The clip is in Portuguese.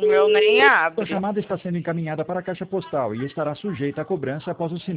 O meu nem Sua abre. chamada está sendo encaminhada para a caixa postal e estará sujeita a cobrança após o sinal.